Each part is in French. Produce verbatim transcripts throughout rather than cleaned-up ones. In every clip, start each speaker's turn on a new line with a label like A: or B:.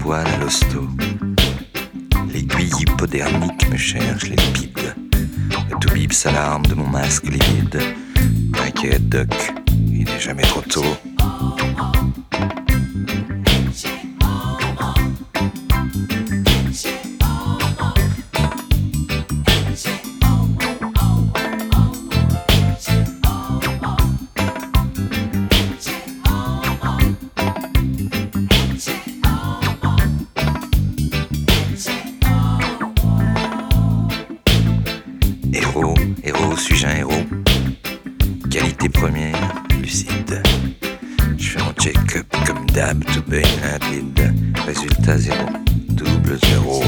A: poil à l'hosto. L'aiguille hypodermique me cherche les lipides. Le toubib s'alarme de mon masque livide. T'inquiète, Doc, il n'est jamais trop tôt. Héros, héros, suis-je un héros? Qualité première, lucide. Je fais mon check-up comme d'hab, tout baigne limpide. Résultat zéro, double zéro.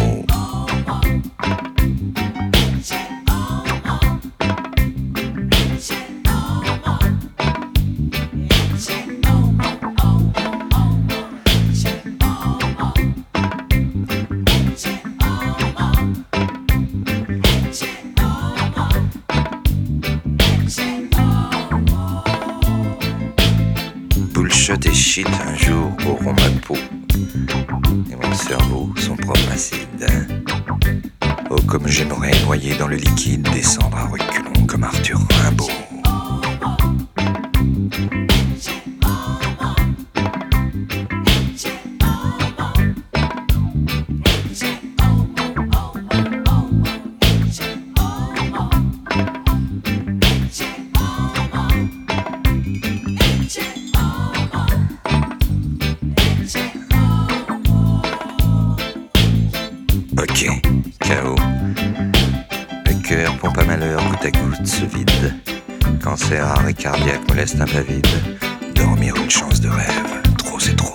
A: Bullshit et shit un jour auront ma peau et mon cerveau son propre acide. Oh, comme j'aimerais noyer dans le liquide, descendre à reculons comme Arthur Rimbaud. Ok, K O. Le cœur pompe à malheur, goutte à goutte se vide. Cancer, arrêt cardiaque, moleste un peu vide. Dormir une chance de rêve, trop c'est trop.